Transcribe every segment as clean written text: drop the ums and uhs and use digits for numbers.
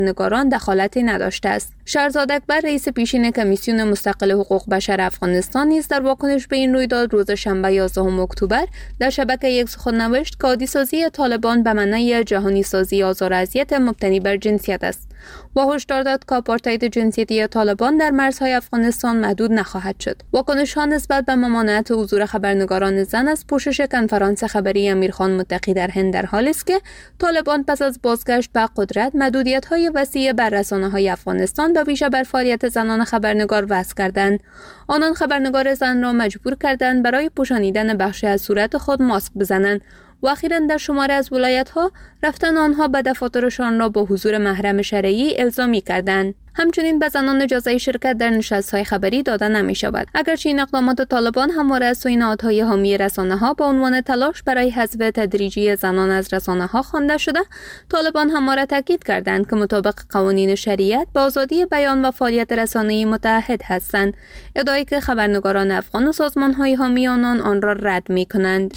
نگاران دخالتی نداشته است. شهرزاد اکبر رئیس پیشین کمیسیون مستقل حقوق بشر افغانستان نیز در واکنش به این رویداد روز شنبه 11 اکتبر در شبکه یک سخن نوشت که عادی‌سازی طالبان به معنای جهانی سازی آزار و اذیت مبتنی بر جنسیت است و هشدار داد که آپارتاید جنسیتی طالبان در مرزهای افغانستان محدود نخواهد شد. واکنش‌ها نسبت به ممانعت حضور خبرنگاران زن از پوشش کنفرانس خبری امیرخان متقی در هند در حالی است که طالبان پس از بازگشت به قدرت محدودیت‌های وسیع بر رسانه‌های افغانستان به ویژه بر فعالیت زنان خبرنگار وضع کردند. آنان خبرنگار زن را مجبور کردند برای پوشانیدن بخشی از صورت خود ماسک بزنند و اخیراً در شماره از ولایت‌ها رفتن آنها به دفاترشان را با حضور محرم شرعی الزامی کردند. همچنین به زنان اجازه شرکت در نشست‌های خبری داده نمی‌شود. اگرچه این اقدامات طالبان همواره از سوی نهادهای حامی رسانه‌ها به عنوان تلاش برای حذف تدریجی زنان از رسانه‌ها خوانده شده، طالبان همواره تاکید کردند که مطابق قوانین شریعت به آزادی بیان و فعالیت رسانه‌ای متعهد هستند، ادعایی که خبرنگاران افغان و سازمان‌های حامی آن را رد می‌کنند.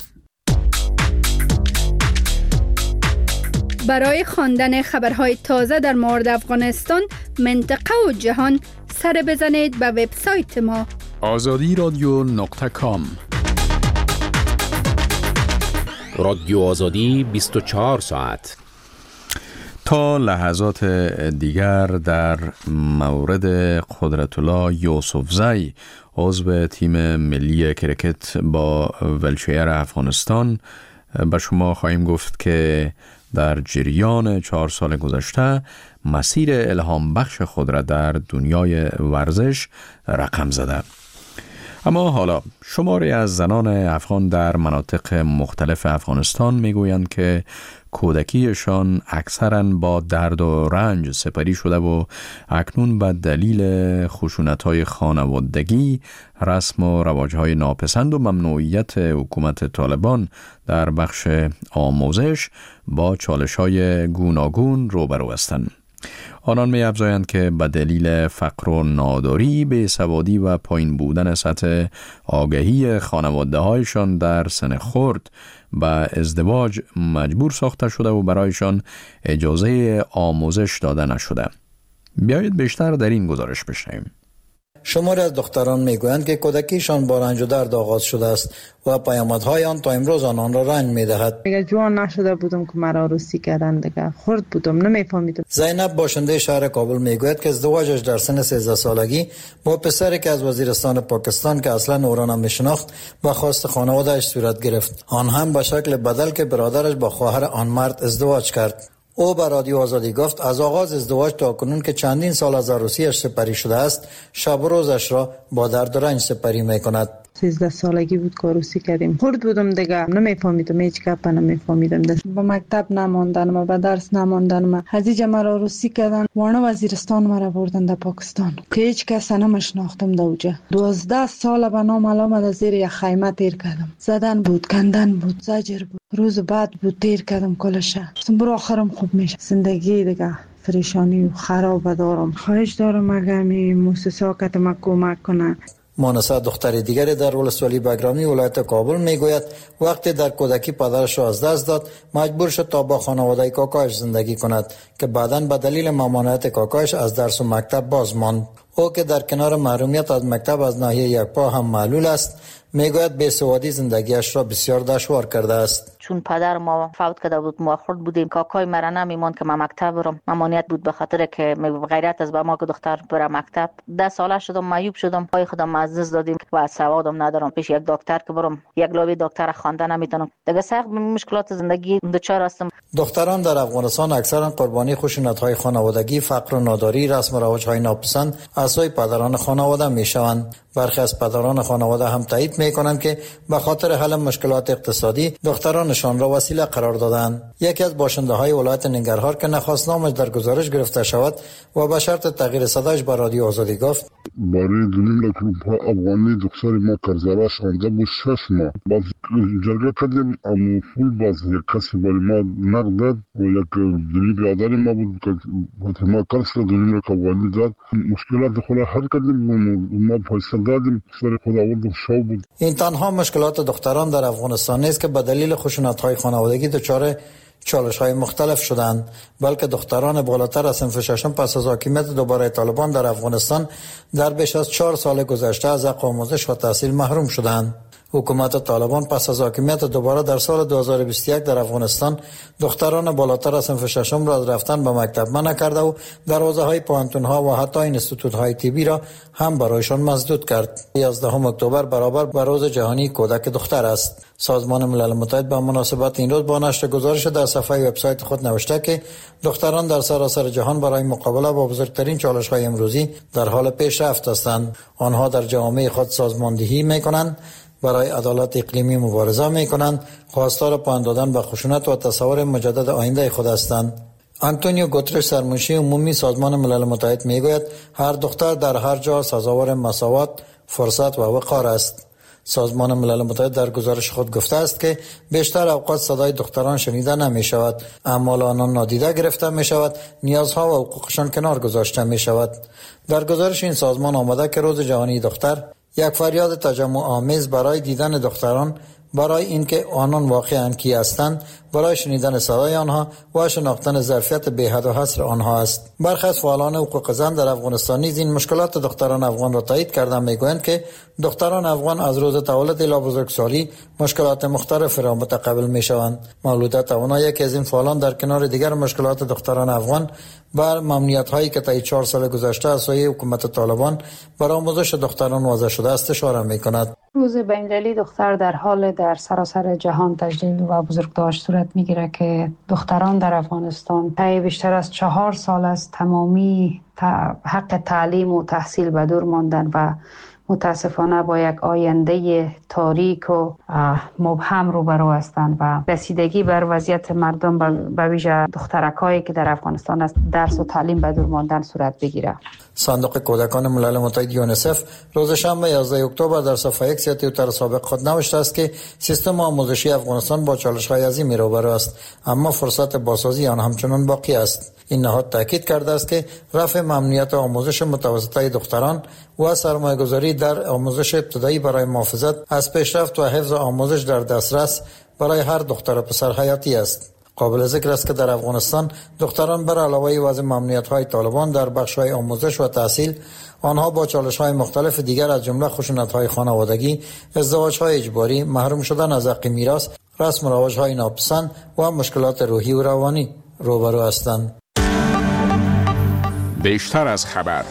برای خواندن خبرهای تازه در مورد افغانستان، منطقه و جهان سر بزنید به وبسایت ما azadiradio.com. رادیو آزادی 24 ساعت. تا لحظات دیگر در مورد قدرت‌الله یوسفزی عضو تیم ملی کرکت با ولشیر افغانستان به شما خواهیم گفت که در جریان 4 سال گذشته مسیر الهام بخش خود را در دنیای ورزش رقم زده. اما حالا شماری از زنان افغان در مناطق مختلف افغانستان میگویند که کودکیشان اکثراً با درد و رنج سپری شده و اکنون به دلیل خشونت‌های خانوادگی، رسم و رواج‌های ناپسند و ممنوعیت حکومت طالبان در بخش آموزش با چالش‌های گوناگون روبرو هستند. آنان می افزایند که به دلیل فقر و ناداری، بیسوادی و پایین بودن سطح آگاهی خانواده هایشان در سن خرد به ازدواج مجبور ساخته شده و برایشان اجازه آموزش داده نشده. بیایید بیشتر در این گزارش بشنویم. شماری از دختران میگویند که کودکیشان با رنج و درد آغاز شده است و پیامدهای آن تا امروز آنان را رنج میدهد. دیگه جوان نشده بودم که مرا عروسی کردن، دیگه خرد بودم، نمیفهمیدم. زینب باشنده شهر کابل میگوید که ازدواجش در سن 13 سالگی با پسری که از وزیرستان پاکستان که اصلا او را نمیشناخت با خواست خانواده‌اش صورت گرفت، آن هم به شکل بدل که برادرش با خواهر آن مرد ازدواج کرد. او به رادیو آزادی گفت از آغاز ازدواج تا کنون که چندین سال از عروسیش سپری شده است، شب و روزش را با درد و رنج سپری میکند. 13 سالگی بود که عروسی کردیم. خرد بودم دیگه، نمیفهمیدم، هیچ گپ نمیفهمیدم. با مکتب نماندنم، با درس نماندنم. هزیجا مرا عروسی کردن، وانه وزیرستان مرا بردن در پاکستان که هیچ کس نمیشناختم دوجا. 12 سال به نام علامت زیر یک خیمه تیر کردم. زدن بود، کندن بود، زجر بود. روز بعد بود تیر کردم کلش. برو آخرم خوب میشه. زندگی دیگه پریشانی و خراب دارم. خواهش دارم اگه می مؤسسه که ما کمک کنه. مانسا دختری دیگری در ولسوالی بگرامی ولایت کابل میگوید وقتی در کودکی پدرش را از دست داد مجبور شد تا با خانواده کاکایش زندگی کند که بعداً به دلیل ممانعت کاکایش از درس و مکتب باز ماند. او که در کنار محرومیت از مکتب از ناحیه یکپا هم معلول است میگوید بیسوادی زندگیش را بسیار دشوار کرده است. چون پدر ما فوت کرده بود ما خرد بودیم، کاکای مرا نمیماند که من مکتب برم. ممانعت بود به خاطر که غیرت از به ما که دختر بره مکتب. 10 ساله شدم، معیوب شدم، پای خودم از دست دادیم و سوادم ندارم پیش یک دکتر که برم یک لابی دکتر خوانده نمیتونم. دیگه سخت مشکلات زندگی دچار هستم. دختران در افغانستان اکثرا قربانی خشونت‌های خانوادگی، فقر و ناداری، رسم و رواج‌های ناپسند از سوی پدران خانواده میشوند. برخی از پدران خانواده هم تایید میکنند که به خاطر حل مشکلات اقتصادی دخترانشان را وسیله قرار دادند. یکی از باشنده‌های ولایت ننگرهار که نخواست نامش در گزارش گرفته شود و به شرط تغییر صدایش به رادیو آزادی گفت برای دلیل که افغانی دختر ما کرزاره شانده بود 6 ماه باز جرگه کردیم اما پول باز یک کسی برای ما نقد داد و یک دلیل برادر ما بود که ما قرض دلیل که افغانی داد مشکلات خود حل کردیم و ما پیسه دادیم سر خود آورد شو بود. این تنها مشکلات دختران در افغانستان نیست که به دلیل خشونت‌های خانوادگی دچار چالش‌های مختلف شدند، بلکه دختران بالاتر از صنف ششم پس از حاکمیت دوباره طالبان در افغانستان در بیش از 4 سال گذشته از حق آموزش و تحصیل محروم شدند. حکومت طالبان پس از حاکمیت دوباره در سال 2021 در افغانستان دختران بالاتر از صنف ششم را از رفتن به مکتب منع کرده و دروازه‌های پوهنتون‌ها و حتی اینستیتوت‌های طبی را هم برایشان مسدود کرد. 11 اکتبر برابر با روز جهانی کودک دختر است. سازمان ملل متحد به مناسبت این روز با نشر گزارش در صفحه وبسایت خود نوشته که دختران در سراسر جهان برای مقابله با بزرگترین چالش‌های امروزی در حال پیشرفت هستند. آنها در جامعه خود سازماندهی می‌کنند، برای عدالت اقلیمی مبارزه می‌کنند، خواستار پایان دادن به خشونت و تصور مجدد آینده خود هستند. آنتونیو گوترش سرمنشی عمومی سازمان ملل متحد میگوید هر دختر در هر جا سزاوار مساوات، فرصت و وقار است. سازمان ملل متحد در گزارش خود گفته است که بیشتر اوقات صدای دختران شنیده نمی شود، اعمال آنان نادیده گرفته می شود، نیازها و حقوقشان کنار گذاشته می شود. در گزارش این سازمان آمده که روز جهانی دختر یک فریاد تجمع آمیز برای دیدن دختران، برای اینکه آنان واقعاً کی هستند، برای شنیدن صدای آنها و شناختن ظرفیت بی‌حد و حصر آنها است. برخی از فعالان حقوق زن در افغانستان نیز این مشکلات دختران افغان را تایید کردند. میگویند که دختران افغان از روز تولد الی بزرگسالی مشکلات مختلفی را متقبل میشوند. مولوده توانا یکی از این فعالان در کنار دیگر مشکلات دختران افغان بر ممنوعیت‌هایی که طی 4 سال گذشته از سوی حکومت طالبان بر آموزش دختران وضع شده است اشاره می‌کند. روز بین‌المللی دختر در حال در سراسر جهان تجلیل و بزرگداشت صورت می‌گیرد که دختران در افغانستان طی بیشتر از 4 سال از تمامی حق تعلیم و تحصیل به دور ماندن و متاسفانه با یک آینده تاریک و مبهم روبرو هستند و رسیدگی بر وضعیت مردم به ویژه دخترکایی که در افغانستان است درس و تعلیم به دور ماندن صورت بگیرد. صندوق کودکان ملل متحد یونیسف روز شنبه 11 اکتبر در صفحه اکس یا توییتر سابق خود نوشته است که سیستم آموزشی افغانستان با چالش‌های عظیمی روبرو است، اما فرصت بازسازی آن همچنان باقی است. این نهاد تاکید کرده است که رفع ممنوعیت آموزش متوسطه دختران و سرمایه‌گذاری در آموزش ابتدایی برای محافظت از پیشرفت و حفظ آموزش در دسترس برای هر دختر و پسر حیاتی است. قابل ذکر است که در افغانستان دختران بر علاوه وضع ممنوعیت‌های طالبان در بخش‌های آموزش و تحصیل، آنها با چالش‌های مختلف دیگر از جمله خشونت‌های خانوادگی، ازدواج‌های اجباری، محروم شدن از حق میراث، رسم و رواج‌های ناپسند و مشکلات روحی و روانی روبرو هستند. بیشتر از خبر.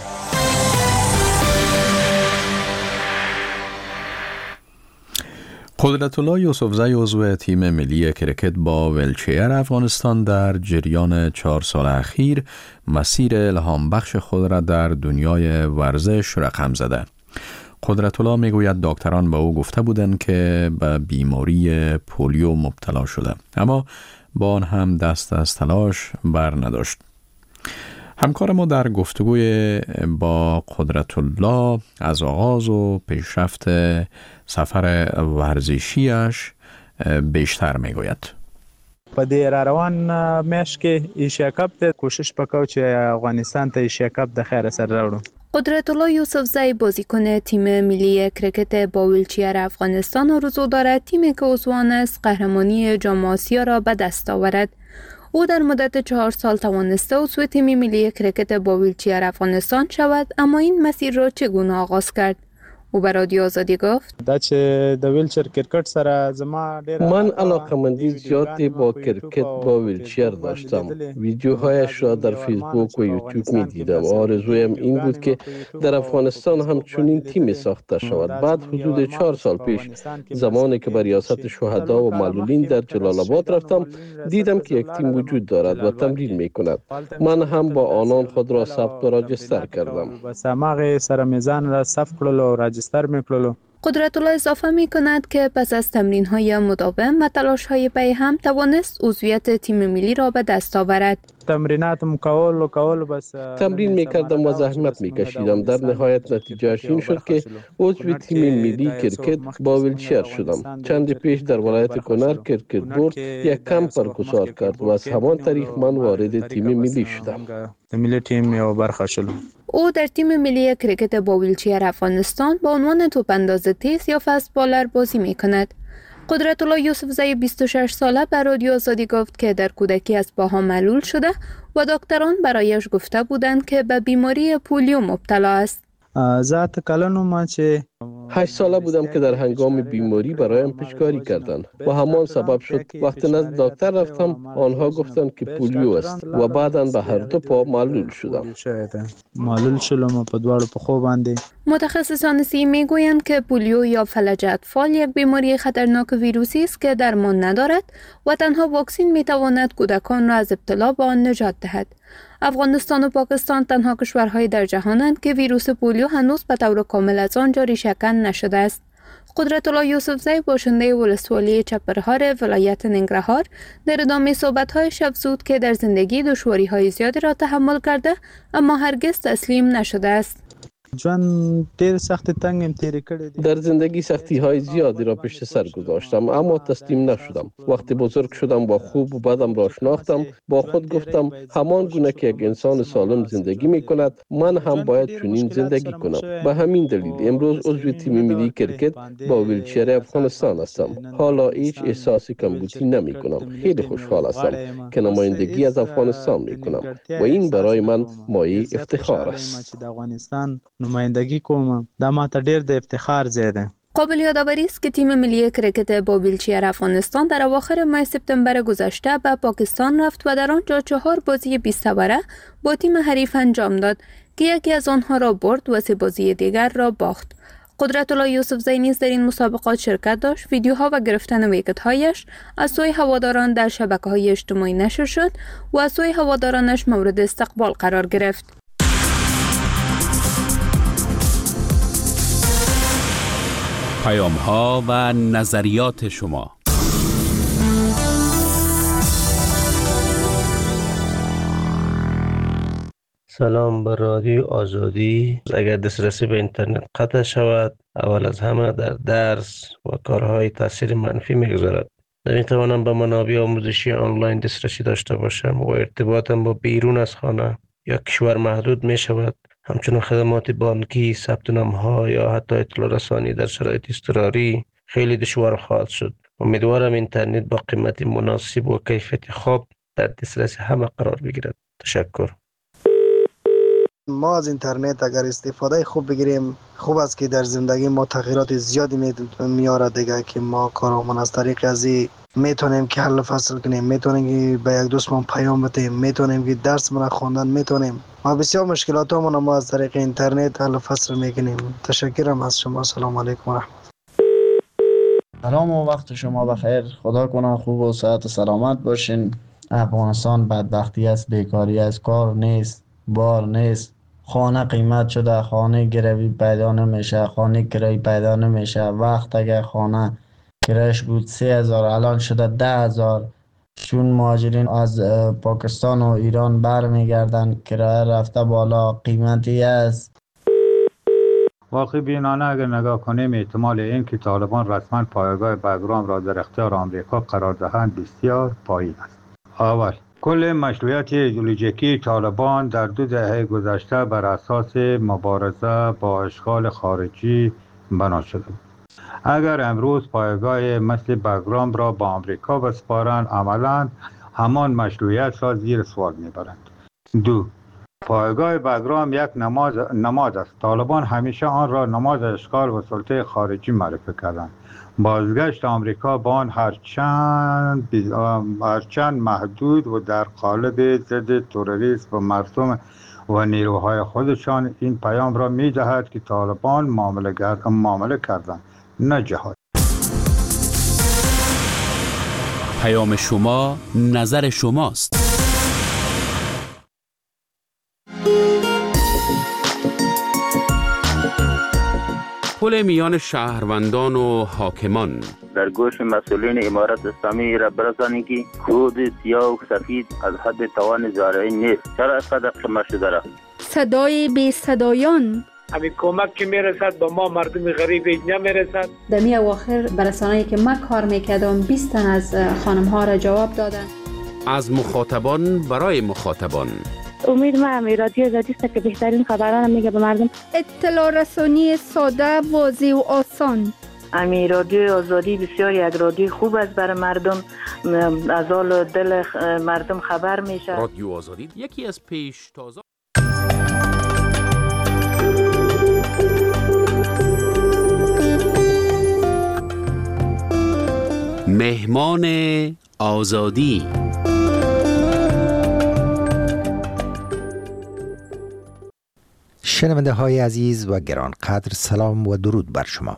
قدرت‌الله یوسفزی عضو تیم ملی کرکت با ولچیر افغانستان در جریان 4 سال اخیر مسیر الهام بخش خود را در دنیای ورزش رقم زده. قدرت‌الله میگوید دکتران به او گفته بودند که به بیماری پولیو مبتلا شده، اما با آن هم دست از تلاش بر نداشت. همکار ما در گفتگوی با قدرت‌الله از آغاز و پیشرفت سفر ورزشیش بیشتر میگوید. په دې را روان میاشت کې ایشیا کپ ته کوشش وکړو چې افغانستان ته ایشیا کپ د خیر سره راوړو. قدرت‌الله یوسفزی بازیکن تیم ملی کرکت با ویلچیر افغانستان آرزو دارد تیمی که عضوان است قهرمانی جام آسیا را به دست آورد. او در مدت 4 سال توانسته عضو تیم ملی کرکت با ویلچیر افغانستان شود، اما این مسیر را چگونه آغاز کرد؟ او به رادیو آزادی گفت دا چې د ویلچیر کرکټ سره زما ډېر من علاقه‌مندی زیادی با کرکت با ویلچیر داشتم. ویدیوهایش را در فیسبوک و یوتیوب می دیدم. آرزویم این بود که در افغانستان هم چنین تیمی ساخته شود. بعد حدود 4 سال پیش زمانی که به ریاست شهدا و معلولین در جلال آباد رفتم، دیدم که یک تیم وجود دارد و تمرین می کند. من هم با آنان خود را ثبت و راجستر کردم. بس هغه سره میزان را ثبت کړل او راجستر میکړلو. قدرت‌الله اضافه می کند که پس از تمرین‌های مداوم و تلاش‌های پی هم توانست عضویت تیم ملی را به دست آورد. تمرین میکردم و زحمت میکشیدم. در نهایت نتیجهش این شد که عضو تیم ملی کرکت با ویلچیر شدم. چند پیش در ولایت کنر کرکت بورد یک کمپ برگزار کرد و از همان طریق من وارد تیم ملی شدم. او در تیم ملی کرکت با ویلچیر افغانستان با عنوان توپانداز تیز یا فست بالر بازی میکند. قدرت‌الله یوسفزی 26 ساله به رادیو آزادی گفت که در کودکی از پاها معلول شده و دکتران برایش گفته بودند که به بیماری پولیو مبتلا است. ذات کلانو ما چه 8 ساله بودم که در هنگام بیماری برایم پیشکاری کردند و همان سبب شد وقتی نزد دکتر رفتم آنها گفتند که پولیو است و بعداً به هر دو پا معلول شدم. معلول شدم په دواړو پښو باندې. متخصصان صحی میگویند که پولیو یا فلج اطفال یک بیماری خطرناک ویروسی است که درمان ندارد و تنها واکسن میتواند کودکان را از ابتلا به آن نجات دهد. افغانستان و پاکستان تنها کشورهای در جهانند که ویروس پولیو هنوز به طور کامل از آنجا ریشه‌کن نشده است. قدرت‌الله یوسفزی باشنده ولسوالی چپرهار ولایت ننگرهار در ادامه صحبت‌هایش افزود که در زندگی دشواری‌های زیادی را تحمل کرده اما هرگز تسلیم نشده است. در زندگی سختی های زیادی را پشت سر گذاشتم اما تسلیم نشدم. وقتی بزرگ شدم و خوب و بدم را شناختم با خود گفتم همان گونه که یک انسان سالم زندگی می کند من هم باید چنین زندگی کنم. به همین دلیل امروز عضو تیم ملی کرکت با ویلچر افغانستان هستم. حالا هیچ احساس کمبودی نمی کنم. خیلی خوشحال هستم که نمایندگی از افغانستان می کنم و این برای من مایه افتخار است. نمایندگی کوم دا ماته ډیر د افتخار ځای ده. قابل یادآوری است که تیم ملی کرکت با ویلچر افغانستان در اواخر ماه سپتامبر گذشته به پاکستان رفت و در آنجا 4 بازی 20 اوره با تیم حریف انجام داد که یکی از آنها را برد و 3 بازی دیگر را باخت. قدرت‌الله یوسفزی نیز در این مسابقات شرکت داشت. ویدیوها و گرفتن ویکت‌هایش از سوی هواداران در شبکه‌های اجتماعی نشر شد و از سوی هوادارانش مورد استقبال قرار گرفت. پیام‌ها و نظریات شما. سلام بر رادیو آزادی. اگر دسترسی به اینترنت قطع شود اول از همه در درس و کارهای تاثیر منفی میگذارد. نمیتوانم به منابع آموزشی آنلاین دسترسی داشته باشم و ارتباطم با بیرون از خانه یا کشور محدود می شود. همچنین خدمات بانکی، ثبت نام‌ها یا حتی اطلاع رسانی در شرایط اضطراری خیلی دشوار خواهد شد. امیدوارم اینترنت با قیمت مناسب و کیفیت خوب در دسترس همه قرار بگیرد. تشکر. ما از اینترنت اگر استفاده خوب بگیریم خوب است که در زندگی ما تغییرات زیادی میاره دیگه که ما کارامون از طریق از میتونیم که حل فصل کنیم، میتونیم که به یک دوستمون پیام بدیم، میتونیم که درسمون خواندن میتونیم. ما بسیار مشکلاتمون ما از طریق اینترنت حل فصل میکنیم. تشکرم از شما. سلام علیکم و رحمت. سلام و وقت شما بخیر. خدا کنه خوب و صحت و سلامت باشین. افغانستان بدبختی است، بیکاری است، کار نیست، بار نیست، خانه قیمت شده، خانه گروی پیدا نمیشه، خانه کرایه پیدا نمیشه. وقت اگر خانه کرایش بود 3000 الان شده 10000. چون مهاجرین از پاکستان و ایران برمیگردن کرایه رفته بالا، قیمتی است. واقعی بینانه اگر نگاه کنیم احتمال این که طالبان رسما پایگاه بگرام را در اختیار آمریکا قرار دهند بسیار پایین است. اول کل مشروعیت ایدئولوژیکی طالبان در 2 دهه گذشته بر اساس مبارزه با اشغال خارجی بنا شده بود. اگر امروز پایگاه مثل بگرام را با آمریکا بسپارند عملاً همان مشروعیت را زیر سوال میبرند. 2. پایگاه بگرام یک نماد است. طالبان همیشه آن را نماد اشغال و سلطه خارجی معرفی کردند. بازگشت آمریکا با آن هرچند محدود و در قالب ضد تروریسم و مردم و نیروهای خودشان این پیام را می‌دهد که طالبان معامله کردند نه جهاد. پیام شما نظر شماست. پل میان شهروندان و حاکمان در گوش مسئولین امارت اسلامی را برسانید که کود سیاه و سفید از حد توان زارعی نیست. چرا اینقدر قیمت شده را؟ صدای بی صدایان. همین کمک که میرسد به ما مردم غریب نمیرسد. در می اواخر برسانه‌ای که من کار میکردم 20 تن از خانم ها را جواب دادن. از مخاطبان برای مخاطبان. امید من رادیو آزادی است که بهترین خبران میگه به مردم. اطلاع رسانی ساده، واضح و آسان. امی رادیو آزادی بسیار یک رادیو خوب است برای مردم، از حال دل مردم خبر میشه. رادیو آزادی یکی از پیشتازان مهمان آزادی. شنونده های عزیز و گرانقدر، سلام و درود بر شما.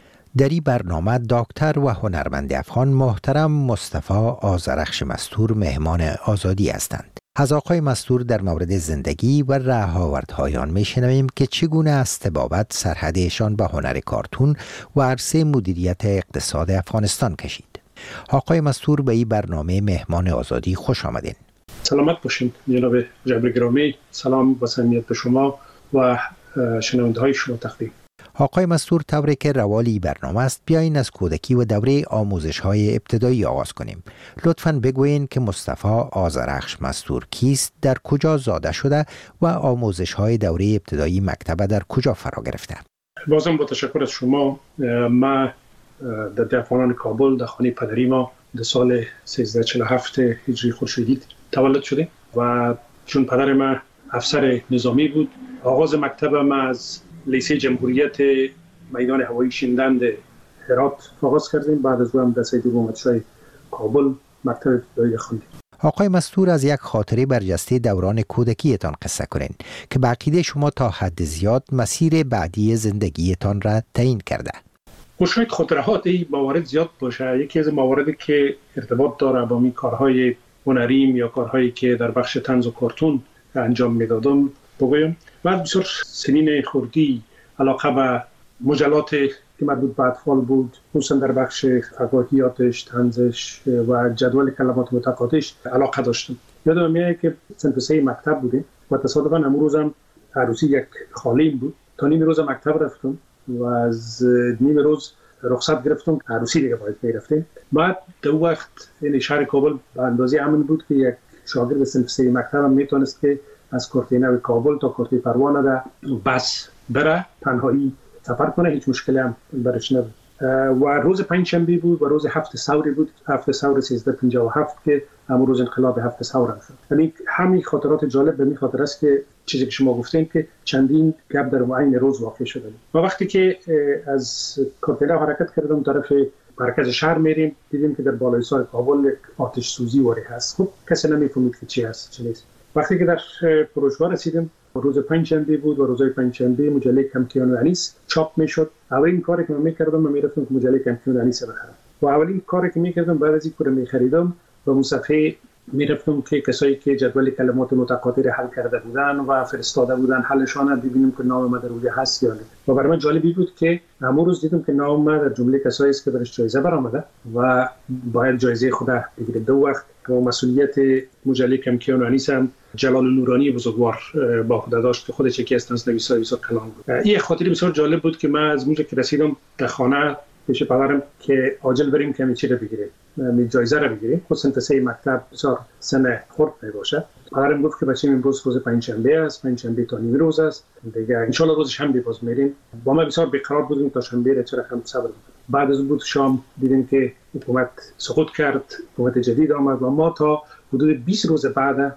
در این برنامه دکتر و هنرمند افغان محترم مصطفی آذرخش مستور مهمان آزادی هستند. از آقای مستور در مورد زندگی و رهاوردهای آن میشنویم که چگونه از طبابت سرحدشان به هنر کارتون و عرصه مدیریت اقتصاد افغانستان کشید. آقای مستور به این برنامه مهمان آزادی خوش آمدین. سلامت باشین جناب جبر گرامی. سلام و صمیمیت به شما و شنونده های شما تقدیم. آقای مستور، طوری که روالی برنامه است، بیاین از کودکی و دوره آموزش های ابتدایی آغاز کنیم. لطفاً بگویین که مصطفی آذرخش مستور کیست، در کجا زاده شده و آموزش های دوره ابتدایی مکتب در کجا فرا گرفته؟ بازم با تشکر از شما. ما در دهقانان کابل در خانه پدری ما در سال 1347 هجری خورشیدی تولد شده و چون پدر ما افسر نظامی بود، آغاز مکتب ما از لیسه جمهوریت میدان هوایی شیندند هرات آغاز کردیم. بعد از اون هم در سید محمدشاه کابل مکتب ابتدایی خواندیم. آقای مستور، از یک خاطره برجسته دوران کودکیتان قصه کنین که به عقیده شما تا حد زیاد مسیر بعدی زندگیتان را تعیین کرده. و شاید خاطرات این موارد زیاد باشه. یکی از مواردی که ارتباط داره با می کارهای هنریم یا کارهایی که در بخش طنز و کارتون انجام میدادم بگویم. بعد بسیار سنین خردی علاقه به مجلات که مربوط به اطفال بود، خصوصا در بخش فکاهیاتش، طنزش و جدول کلمات متقاطعش علاقه داشتم. یادم میاد که صنف 3 مکتب بودیم و تصادفاً امروز روزم عروسی یک خالیم بود. تا نیم روز مکتب رفتم و از نیم روز رخصت گرفتم، عروسی دیگه باید میرفتیم. بعد در وقت این شهر کابل به اندازه امن بود که یک شاگرد صنف 3 مکتب هم میتونست که از کورتینه کابل تا کورتی پروانه در بس بره، تنهایی سفر کنه، هیچ مشکلی هم برش نبود. و روز پنجشنبه بود و روز هفت ثوری بود، هفت ثور 1357 که همون روز انقلاب هفت ثور هم شد. یعنی همین خاطرات جالب به می خاطر است که چیزی که شما گفتین که چندین گپ در عین روز واقع شده. و وقتی که از کورتینه حرکت کردم طرف مرکز شهر میریم، دیدیم که در بالای سر کابل آتش سوزی واری هست. خب کسی نمیفهمید که چی هست چی نیست. وقتی که در فروشگاه رسیدیم، روز پنجشنبه بود و روزهای پنجشنبه مجله کمکیان و انیس چاپ میشد. اولین کاری که من میکردم من میرفتم که مجله کمکیان و انیس بخرم و اولین کاری که میکردم بعد از اینکه میخریدم و اون صفحه میرفتم که کسایی که جدول کلمات متقاطع حل کرده بودن و فرستاده بودن حلشان ببینیم که نام ما در روی هست یا نه. و برای من جالبی بود که همون روز دیدم که نام ما در جمله کسایی است که برش جایزه برآمده و باید جایزه خود بگیره. دو وقت که مسئولیت مجله کمکیان و انیس هم جلال نورانی بزرگوار با خود داشت که خودش یکی از نویسای بسیار کلان بود. این خاطره بسیار جالب بود که من از اونجا که رسیدم در خانه پیش پدرم که عاجل بریم که چی رو بگیریم، جایزه رو بگیریم. خود صنف 3 مکتب بسیار سن خرد میباشه. پدرم گفت که بچه‌م امروز روز پنجشنبه است، پنجشنبه تا نیم روز است دیگه، ان شاء الله روز شنبه باز میریم. با ما بسیار بیقرار بودیم تا شنبه رو چرا هم صبر. بعد از بود شام دیدیم که حکومت سقوط کرد، حکومت جدید آمد و ما تا حدود 20 روز بعد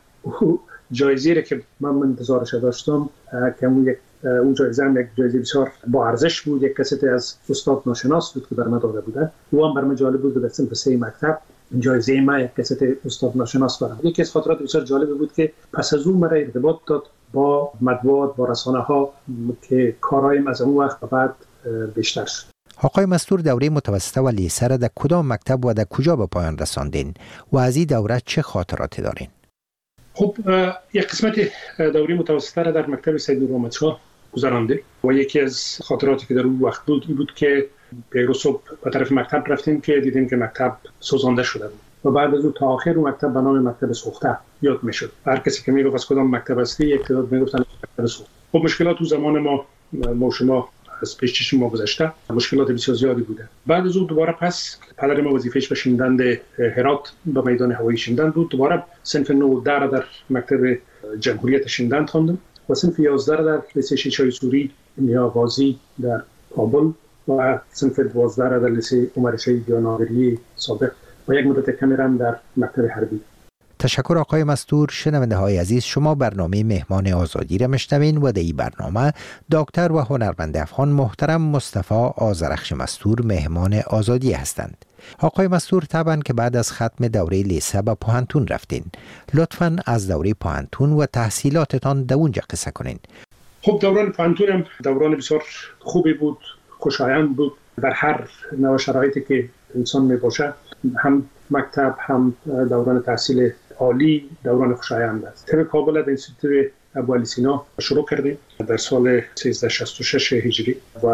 جایزه رو که من انتظارش داشتم که اون جایزه هم یک جایزه بسیار با ارزش بود، یک کسیت از استاد ناشناس بود که بر من داده بوده. او هم بر من جالب بود. در صنف 3 مکتب جایزه ما یک کسیت استاد ناشناس بود. یکی از خاطرات بسیار جالب بود که پس از اون مرا ارتباط داد با مطبوعات، با رسانه ها که کارایم از اون وقت بعد بیشتر شد. آقای مستور، دوره متوسطه و لیسه را در کدام مکتب و در کجا به پایان رساندین و از این دوره چه خاطراتی دارین؟ خب یک قسمت دوره متوسطه را در مکتب سید محمدشاه گذرانده و یکی از خاطراتی که در اون وقت بود این بود که پیرو صبح به طرف مکتب رفتیم که دیدیم که مکتب سوزانده شده بود و بعد از اون تا آخر اون مکتب به نام مکتب سوخته یاد میشد. هر کسی که میگفت از کدام مکتب هستی یک تعداد میگفتن مکتب سوخته. خب مشکلات تو زمان ما شما از پیش چشم ما گذشته، مشکلات بسیار زیادی بوده. بعد از اون دوباره پس پدر ما وظیفه‌اش به شیندند هرات به میدان هوایی شیندند بود. دوباره صنف 9 در مکتب جمهوریت شیندند خواندم و صنف 11 در لیسه شیشای سوری نیاوازی در کابل و صنف 12 را در لیسه عمر شهید یا ناظری سابق و یک مدت کمی را در مکتب حربی. تشکر آقای مستور. شنونده های عزیز، شما برنامه مهمان آزادی را میشنوین و در این برنامه دکتر و هنرمند افغان محترم مصطفی آذرخش مستور مهمان آزادی هستند. آقای مستور، طبعا که بعد از ختم دوره لیسه به پوهنتون رفتین، لطفاً از دوره پوهنتون و تحصیلاتتان در اونجا قصه کنین. خب دوران پوهنتونم دوران بسیار خوبی بود، خوشایند بود. در هر نوع شرایطی که انسان می باشه، هم مکتب هم دوران تحصیل عالی دوران خوشایند است. طب کابل در انستیتوت ابو علی سینا شروع کردیم در سال 1366 هجری و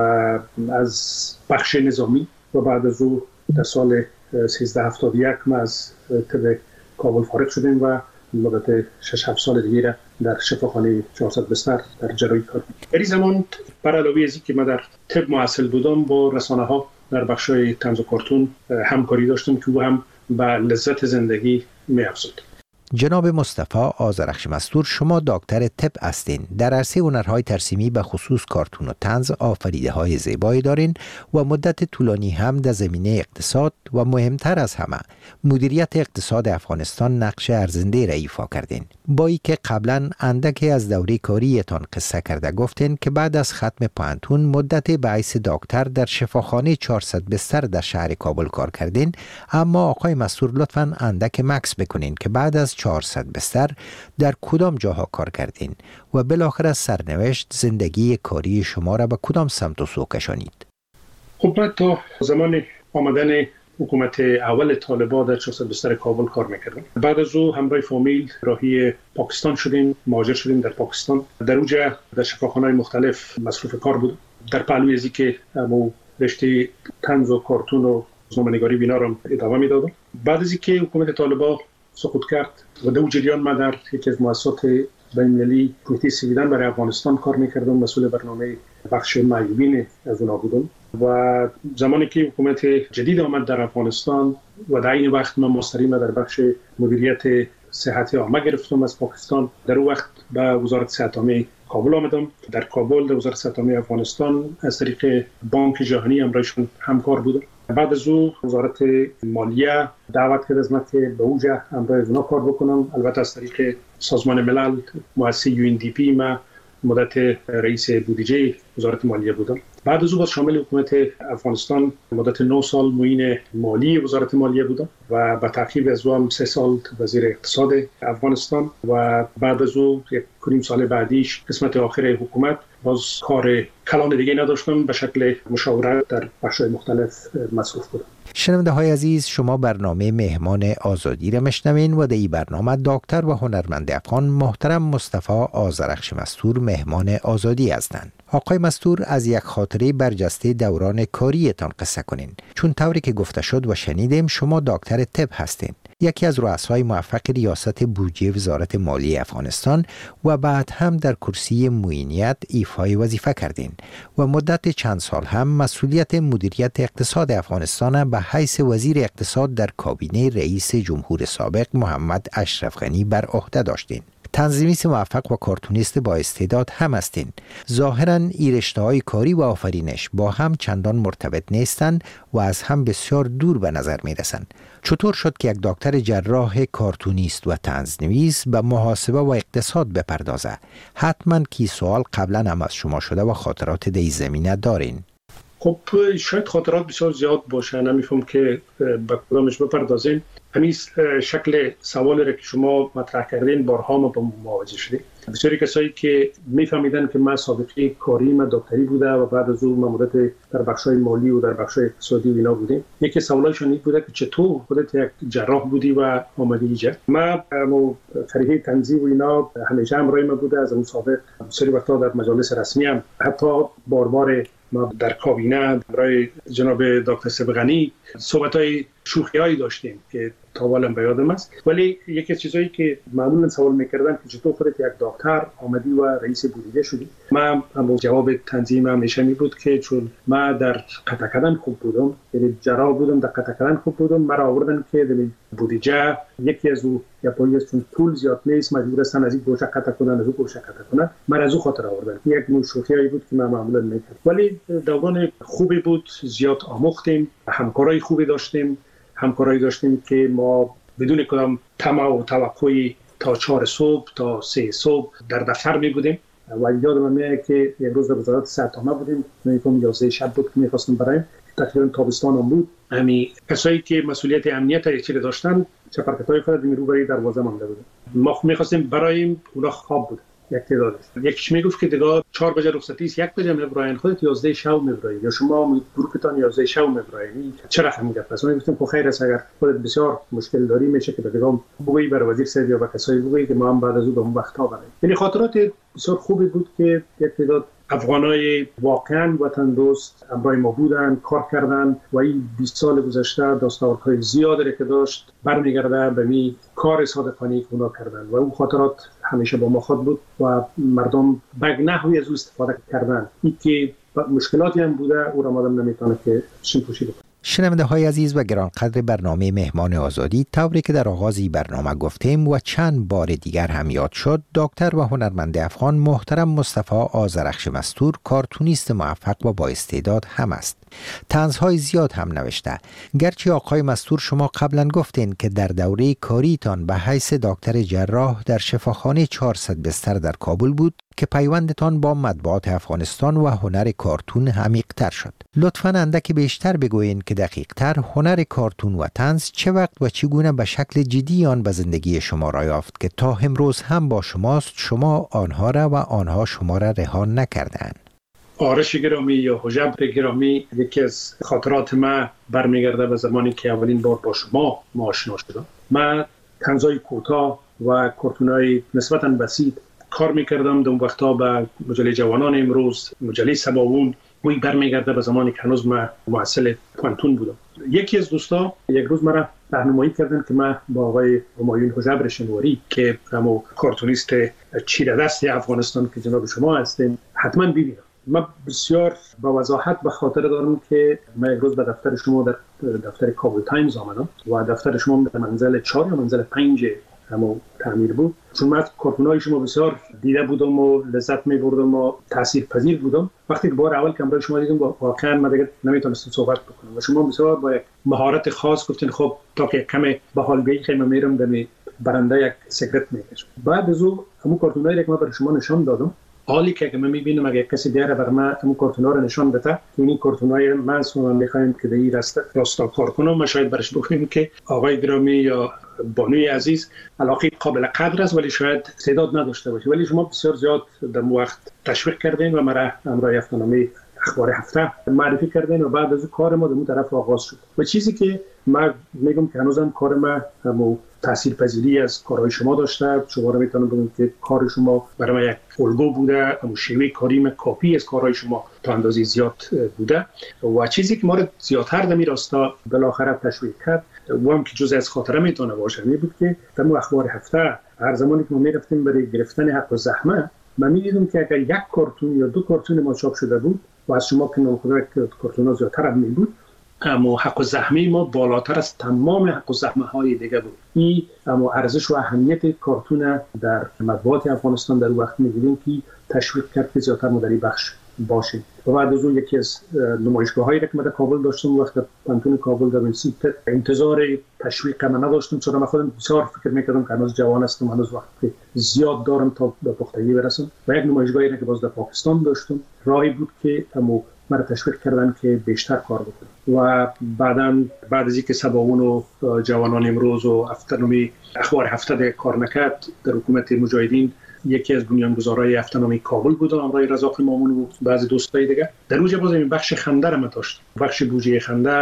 از بخش نظامی و بعد از او در سال 1371 ما از طب کابل فارغ شدیم و مدت 6-7 سال دیگه در شفاخانه 400 بستر در جراحی کار. در این زمان بر علاوه از اینکه ما در طب محصل بودم، با رسانه‌ها در بخش‌های طنز و کارتون همکاری داشتم که او هم به لذت زندگی می‌افزود. جناب مصطفی آذرخش مستور، شما دکتر طب هستین. در عرصه هنرهای ترسیمی به خصوص کارتون و طنز آفریده‌های زیبایی دارین و مدت طولانی هم در زمینه اقتصاد و مهمتر از همه مدیریت اقتصاد افغانستان نقش ارزنده را ایفا کردین. با اینکه قبلا اندکی از دوره کاریتان قصه کرده گفتین که بعد از ختم پوهنتون مدت به حیث دکتر در شفاخانه 400 بستر در شهر کابل کار کردین، اما آقای مستور لطفاً اندک مکس بکنین که بعد از 400 بستر در کدام جاها کار کردین و بالاخره سرنوشت زندگی کاری شما را به کدام سمت و سو کشانید؟ خب من تا زمان آمدن حکومت اول طالبان در 400 بستر کابل کار میکردم. بعد از او همراه فامیل راهی پاکستان شدیم، مهاجر شدیم در پاکستان. در اونجا در شفاخانه‌های مختلف مصروف کار بودم. در پهلوی ازی که همون رشته طنز و کارتون و روزنامه‌نگاری بینا را ادامه میدادم. بعد از اینکه حکومت طالبان سقوط کرد و در جریان من در یکی از مؤسسات بین‌المللی کمیته سویدن برای افغانستان کار میکردم، مسئول برنامه بخش معیوبین از اونها بودم. و زمانی که حکومت جدید آمد در افغانستان و در این وقت من مستقیم در بخش مدیریت صحت عامه گرفتم از پاکستان، در اون وقت به وزارت صحت عامه کابل آمدم. در کابل در وزارت صحت عامه افغانستان از طریق بانک جهانی همراهشون همکار بودم. بعد از او وزارت مالیه دعوت کرد از من که به اونجا همراه اونا کار بکنم. البته از طریق سازمان ملل مؤسسه UNDP ما مدت رئیس بودجه وزارت مالیه بودم. بعد از او باز شامل حکومت افغانستان مدت 9 سال معین مالی وزارت مالیه بودم و به تعقیب از او هم 3 سال وزیر اقتصاد افغانستان و بعد از او 1.5 سال بعدیش قسمت آخر حکومت باز کار کلان دیگه نداشتم، به شکل مشاورت در بخش‌های مختلف مصروف بودم. شنونده های عزیز، شما برنامه مهمان آزادی را میشنوین و در این برنامه دکتر و هنرمند افغان محترم مصطفی آذرخش مستور مهمان آزادی هستند. آقای مستور، از یک خاطره برجسته دوران کاریتان قصه کنین، چون طوری که گفته شد و شنیدیم شما دکتر طب هستین، یکی از رؤسای موفق ریاست بودجه وزارت مالی افغانستان و بعد هم در کرسی معینیت ایفای وظیفه کردین و مدت چند سال هم مسئولیت مدیریت اقتصاد افغانستان به حیث وزیر اقتصاد در کابینه رئیس جمهور سابق محمد اشرف غنی بر عهده داشتین. تنظیمیست موفق و کارتونیست با استعداد هم هستین. ظاهراً این رشته‌های کاری و آفرینش با هم چندان مرتبط نیستند و از هم بسیار دور به نظر می رسند. چطور شد که یک دکتر جراح کارتونیست و طنزنویس به محاسبه و اقتصاد بپردازه؟ حتما کی سوال قبلا هم از شما شده و خاطرات در این زمینه دارین. خب شاید خاطرات بسیار زیاد باشه، نمیفهم که به کدامش بپردازیم. همین شکل سوالی را که شما مطرح کردین بارها ما با مواجه شدیم. بسیاری کسایی که میفهمیدن که من سابقه کاری من دکتری بوده و بعد از اون مدت در بخش‌های مالی و در بخش‌های اقتصادی اینا بودیم، یکی سوالایشون این بوده که چطور خودت یک جراح بودی و آمدی اینجا. من فرهنگ تنظیم و اینا همیشه همراه من بوده از اون سابق. بسیاری وقتا در مجالس رسمی هم حتی بار ما در کابینه برای جناب دکتر سبغنی صحبت‌های شوخی‌هایی داشتیم که تاوالم به یادم است. ولی یکی از چیزایی که معمولا سوال میکردن که چطور خودت یک دکتر آمدی و رئیس بودجه شدی، من هم جواب تنظیم همیشه می بود که چون من در قطع کردن خوب بودم، یعنی جراح بودم، در قطع کردن خوب بودم، مرا آوردن که در بودجه یکی از او یا پلیس چون پول زیاد نیست مجبور هستن از این گوشه قطع کنن، از اون گوشه قطع کنن، من از او خاطر آوردن. یک نوع شوخیایی بود که من معمولا میکردم. ولی دوران خوبی بود، زیاد آموختیم، همکارای خوبی داشتیم که ما بدون کدام طمع و توقعی تا 4 صبح تا 3 صبح در دفتر می بودیم. و یادم میاد که یک روز در وزارت صحت ما بودیم، میگم 11 شب بود که می‌خواستیم برایم، تقریبا تابستان هم بود. همین کسایی که مسئولیت امنیت چیره داشتن چپرکتای خود رو برای دروازه مانده بودن. ما می‌خواستیم برایم، اونا خواب بود. یک تعداد یکیش میگفت که دیگه 4 بجه رخصتی است، 1 بجه میبراین، خودت 11 شب میبراین یا شما گروهتان 11 شب میبراین. چرا همین گپ است؟ من گفتم خب خیر است، اگر خودت بسیار مشکل داری میشه که دیگه بگویی برای وزیر صحت یا به کسایی بگویی که ما هم بعد از اون به اون وقت‌ها بریم. یعنی خاطرات بسیار خوبی بود که یک تعداد افغانای واقعا وطن دوست همراه ما بودن، کار کردن و این 20 سال گذشته دستاوردهای زیادی که داشت برمیگرده به می کار صادقانه که اونا کردن و اون خاطرات همیشه با ما خود بود و مردم به نحوی از او استفاده کردن. این که مشکلاتی هم بوده او را مادم نمیتونه که شنپوشی بکنه. شنونده های عزیز و گرانقدر برنامه مهمان آزادی، طوری که در آغازی برنامه گفتیم و چند بار دیگر هم یاد شد، دکتر و هنرمند افغان محترم مصطفی آذرخش مستور کارتونیست موفق و با استعداد هم است. طنزهای زیاد هم نوشته. گرچه آقای مستور شما قبلا گفتین که در دوره کاریتان به حیث دکتر جراح در شفاخانه 400 بستر در کابل بود که پیوندتان با مطبوعات افغانستان و هنر کارتون عمیق‌تر شد. لطفاً اندکی بیشتر بگویید که دقیق‌تر هنر کارتون و طنز چه وقت و چگونه به شکل جدی آن به زندگی شما را یافت که تا امروز هم با شماست، شما آنها را و آنها شما را رها نکردند. آرش گرامی یا حجب گرامی، یکی از خاطرات من برمیگرده به زمانی که اولین بار با شما آشنا شدم. من طنزهای کوتاه و کارتونای نسبتاً بسیط کار میکردم. در اون وقتا به مجله جوانان امروز، مجله سباوون، وی برمیگرده به زمانی که هنوز من محصل پانتون بودم. یکی از دوستا یک روز مرا راهنمایی کردن که من با آقای همایون حجبر شنواری که همون کارتونیست چیره دست افغانستان که جناب شما هستین حتما ببینم. من بسیار با وضاحت به خاطر دارم که من یک روز به دفتر شما در دفتر کابل تایمز آمدم و دفتر شما در منزل 4 یا منزل 5 همون تعمیر بود. چون من کارتونای شما بسیار دیده بودم و لذت می‌بردم و تاثیرپذیر بودم. وقتی که بار اول کامرای شما دیدم واقعا من دیگه نمیتونستم صحبت بکنم و شما بسیار با یک مهارت خاص گفتین خب تا که کم به حال بیایی خیلی میرم در برنده یک سیگرت میکشم. بعد از اون همون کارتونایی که من برای شما نشان دادم، حالی که من میبینم اگه کسی دیگه بر من همون کارتونا رو نشان بده، این کارتونای من سوم میخوایم که در این راستا کار کنم، ما شاید برش بگویم که آقای گرامی یا بانوی عزیز علاقه قابل قدر است ولی شاید استعداد نداشته باشه، ولی شما بسیار زیاد در وقت تشویق کردین و مرا همراه افتنامه اخبار هفته معرفی کردین و بعد از کار ما در اون طرف آغاز شد. و چیزی که من میگم که هنوزم کار ما همو تاثیرپذیری از کارهای شما داشته. شما رو میتونم بگم که کار شما برای من یک الگو بوده، همون شیوه کاریم کاپی از کارهای شما تا اندازه زیاد بوده. و چیزی که ما رو زیادتر در این راستا بالاخره تشویق کرد و هم که جزء از خاطره میتونه باشه می بود که در اخبار هفته هر زمانی که ما میرفتیم برای گرفتن حق و زحمه، من میدیدم که اگر یک کارتون یا 2 کارتون ما چاپ شده بود و از شما که نامخدا کارتون‌ها زیادتر هم می بود، اما حق و زحمه ما بالاتر از تمام حق و زحمه های دیگه بود. این اما ارزش و اهمیت کارتون در مطبوعات افغانستان در وقت می‌دیدیم که تشویق کرد که زیادتر ما در این بخش باشیم. و بعد از اون یکی از نمایشگاه‌هایی که من در کابل داشتم وقت پانتون کابل در ونسی انتظار تشویق من نداشتم، چون من خودم بسیار فکر می‌کردم که هنوز جوان هستم، هنوز وقت زیاد دارم تا به پختگی برسم. و یک نمایشگاهی که باز در پاکستان داشتم راهی بود که اما مرا تشویق کردن که بیشتر کار بکنم. و بعد از اینکه سباوون و جوانان امروز و افتنامی اخبار هفته کار نکرد در حکومت مجاهدین، یکی از بنیانگذارای افتنامی کابل بودم همراه رضا مامون و بعضی دوستای دیگه. در اونجا باز این بخش خنده رو داشت، بخش بودجه خنده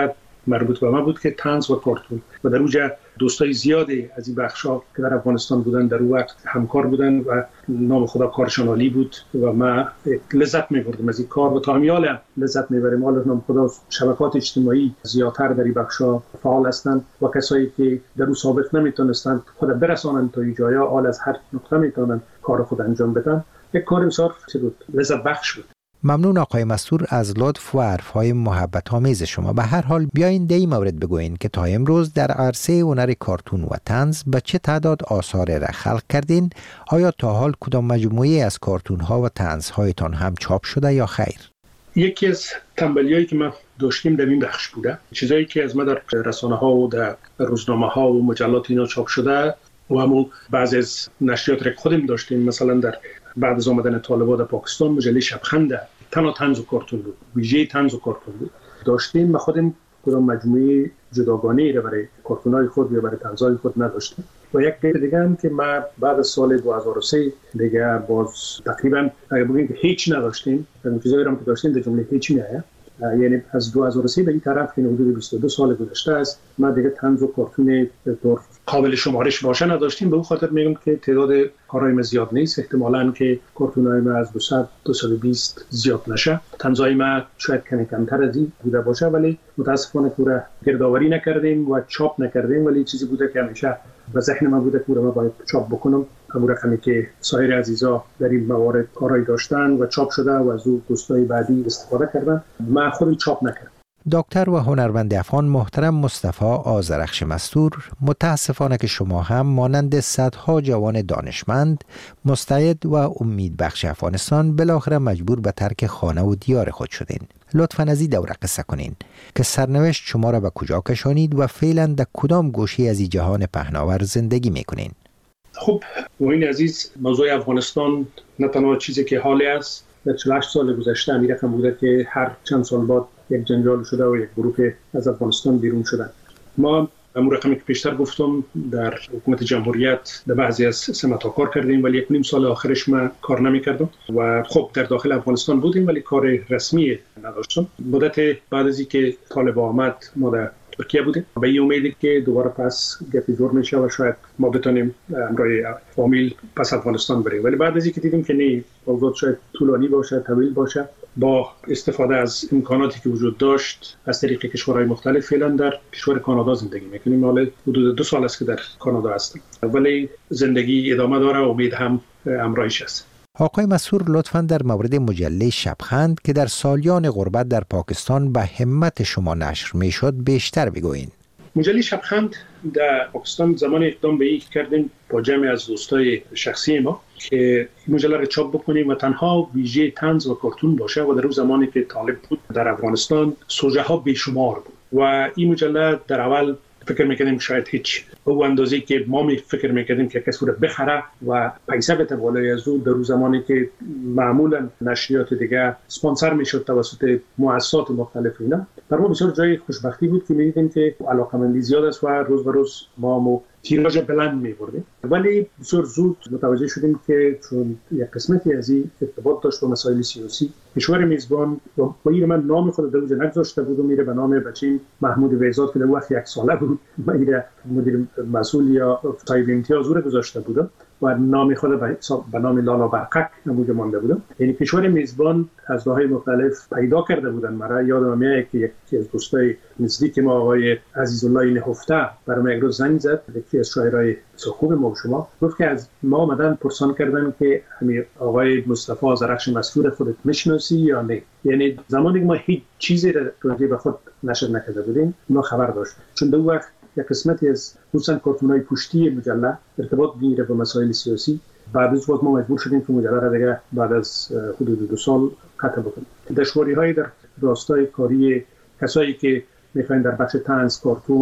مربوط به ما بود که طنز و کارتون و در اونجا دوستای زیادی از این بخشا که در افغانستان بودن در اون وقت همکار بودن و نام خدا کارشان عالی بود و ما لذت می‌بردیم از این کار و تا همیال لذت می‌بریم. حالا نام خدا شبکات اجتماعی زیادتر در این بخشا فعال هستند و کسایی که در اون سابق نمیتونستند خود برسانند تا اینجایا حال از هر نقطه میتونن کار خود انجام بدن. یک کار بسیار لذت بخش بود. ممنون آقای مستور از لطف و حرف‌های محبت آمیز شما. به هر حال بیاین این مورد بگوین که تا امروز در عرصه هنر کارتون و طنز به چه تعداد آثار را خلق کردین؟ آیا تا حال کدام مجموعه از کارتون ها و طنز هایتان هم چاپ شده یا خیر؟ یکی از تنبلیایی که ما داشتیم در این بخش بوده، چیزایی که از ما در رسانه ها و در روزنامه ها و مجلات اینا چاپ شده و همون بعضی از نشریات را خودم داشتیم. مثلا در بعد از آمدن طالبان در پاکستان مجله شبخند تنها طنز و کارتون بود، ویژه طنز و کارتون بود داشتیم. ما خودم کدام مجموعه جداگانه را برای کارتونای خود یا برای طنزهای خود نداشتیم. و یک دیگه هم که ما بعد از سال 2003 دیگه باز تقریبا اگه بگیم که هیچ نداشتیم، اون چیزایی که داشتیم در جمله هیچ میاد. یعنی از 2003 به این طرف که حدود 22 سال گذشته است ما دیگه طنز و کارتون طور قابل شمارش باشه نداشتیم. به اون خاطر میگم که تعداد کارهای ما زیاد نیست، احتمالاً که کارتونای ما از 200 220 زیاد نشه. طنزهای ما شاید کمتر از این بوده باشه، ولی متاسفانه پورا گردآوری نکردیم و چاپ نکردیم. ولی چیزی بوده که همیشه و ذهن من بوده که ما باید چاپ بکنم. همون رقمی که سایر عزیزا در این موارد کارایی داشتن و چاپ شده و از اون دوستای بعدی استفاده کردن، من خودم چاپ نکردم. دکتر و هنرمند افغان محترم مصطفی آذرخش مستور، متاسفانه که شما هم مانند صدها جوان دانشمند مستعد و امیدبخش افغانستان بالاخره مجبور به ترک خانه و دیار خود شدین. لطفاً از این دوره قصه کنین که سرنوشت شما را به کجا کشانید و فعلا در کدام گوشه از این جهان پهناور زندگی میکنین؟ خب موین عزیز، موضوع افغانستان نه تنها چیزی که حالی است، در 48 سال گذشته همین رقم بوده که هر چند سال بعد یک جنجال شده و یک گروه از افغانستان بیرون شدن. ما همون رقمی که پیشتر گفتم در حکومت جمهوریت در بعضی از سمت‌ها کار کردیم، ولی 1.5 سال آخرش ما کار نمی‌کردم و خب در داخل افغانستان بودیم ولی کار رسمی نداشتم. مدت بعد از اینکه طالبان آمد ما در ترکیه بودیم به این امیدی که دوباره پس گپی زور میشه و شاید ما بتونیم همراه فامیل پس افغانستان بریم. ولی بعد از اینکه دیدیم که نه، اوضاع شاید طولانی باشه، طویل باشه، با استفاده از امکاناتی که وجود داشت از طریق کشورهای مختلف، فعلا در کشور کانادا زندگی میکنیم. حالا حدود 2 سال است که در کانادا هستم، ولی زندگی ادامه داره و امید هم همراهش است. آقای مسور، لطفاً در مورد مجله شبخند که در سالیان غربت در پاکستان به همت شما نشر میشد بیشتر بگویید. مجله شبخند در پاکستان زمان اقدام به این کردیم با جمعی از دوستای شخصی ما که مجله را چاپ بکنیم و تنها ویژه طنز و کارتون باشه و در اون زمانی که طالب بود در افغانستان سوژه ها بیشمار بود و این مجله در اول فکر میکردیم شاید هیچ او اندازه‌ای که ما فکر میکردیم که کسی رو بخره و پیسه بده بالای از او، در اون زمانی که معمولا نشریات دیگه اسپانسر میشد توسط مؤسسات مختلف اینا، در ما بسیار جای خوشبختی بود که میدیدیم که علاقه‌مندی زیاد است و روز به روز ما تیراژ بلند می‌بردیم. ولی بسیار زود متوجه شدیم که چون یک قسمتی از این ارتباط داشت با مسائل سیاسی، کشور میزبان با من نام خود در اونجا نگذاشته بود و میره به نام بچه‌م محمود ویزاد که در وقت 1 ساله بود میره مدیر مسئول یا صاحب امتیاز رو گذاشته بود و نام خود به نام لالا برقک نموده مانده بودم. یعنی کشور میزبان از راه‌های مختلف پیدا کرده بودن. مرا یادم میاد که یکی از دوستای نزدیک ما آقای عزیزالله نهفته برام یک روز زنگ زد، یکی از شاعرای خوب ما شما، گفت که از ما آمدن پرسان کردن که همین آقای مصطفی آذرخش مستور خودت میشناسی یا نه. یعنی زمانی که ما هیچ چیزی را به خود نشر نکرده بودیم ما خبر داشت، چون در وقت یک قسمتی از خصوصا کارتون‌های پشتی مجله ارتباط میگیره با مسائل سیاسی. بعد از وقت ما مجبور شدیم که مجله را دیگه بعد از حدود 2 سال قطع بکنیم. دشواری‌های در راستای کاری کسایی که میخواین در بخش طنز، کارتون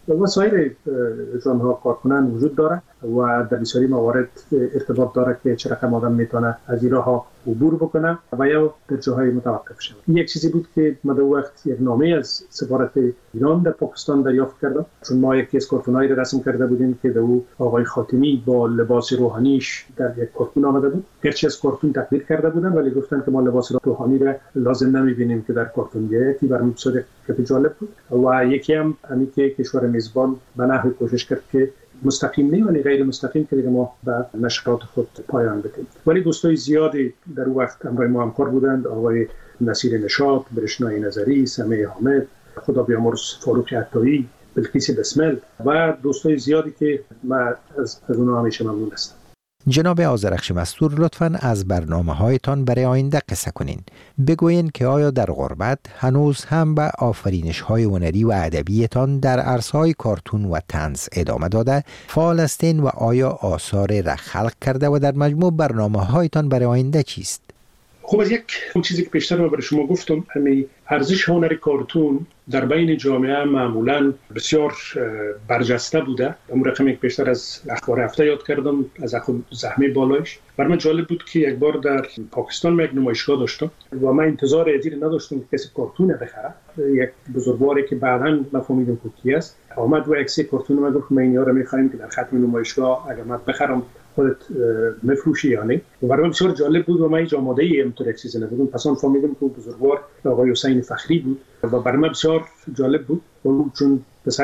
وسایل جانها کار کنن وجود داره و در بسیاری موارد ارتباط داره که چه رقم آدم میتونه از این راه عبور بکنه و یا در جاهای متوقف شود. این یک چیزی بود که ما در وقت یک نامه از سفارت ایران در پاکستان دریافت کردم، چون ما یکی از کارتونایی را رسم کرده بودیم که در او آقای خاتمی با لباس روحانیش در یک کارتون آمده بود. گرچه از کارتون تقدیر کرده بودن ولی گفتن که ما لباس روحانی را لازم نمی‌بینیم که در کارتون بیاید. این برام بسیار جالب بود و یکی هم همین که کشور میزبان به نحوی کوشش کرد که مستقیم نه ولی غیر مستقیم که ما به نشرات خود پایان بدیم. ولی دوستای زیادی در اون وقت همراه ما همکار بودند، آقای نصیر نشاط، برشنای نظری، سمیع حامد، خدا بیامرز فاروق عطایی، بلقیس بسمل و دوستای زیادی که من از اونها همیشه ممنون هستم. جناب آذرخش مستور، لطفاً از برنامه‌هایتان برای آینده قصه کنین. بگوین که آیا در غربت هنوز هم به آفرینش‌های هنری و ادبیتان در عرصه‌های کارتون و طنز ادامه داده فعال هستین و آیا آثار را خلق کرده و در مجموع برنامه‌هایتان برای آینده چیست؟ خب از یک چیزی که پیشتر برای شما گفتم، همین ارزش هنر کارتون در بین جامعه معمولاً بسیار برجسته بوده. اون رقمی که پیشتر از اخبار هفته یاد کردم از زحمه بالایش، برای من جالب بود که یک بار در پاکستان من یک نمایشگاه داشتم و من انتظار ادیر نداشتم که کسی کارتون بخره. یک بزرگواری که بعداً مفهمیدم کی است آمد و یک سری کارتون من گفت ما اینا رو می‌خوایم که در ختم نمایشگاه اگر من بخرم خودت مفروشی یعنی. و برای من بسیار جالب بود و من هیچ آماده‌ای اینطور چیزی نبودم. پس آن فهمیدم که بزرگوار آقای حسین فخری بود و برای من بسیار جالب بود چون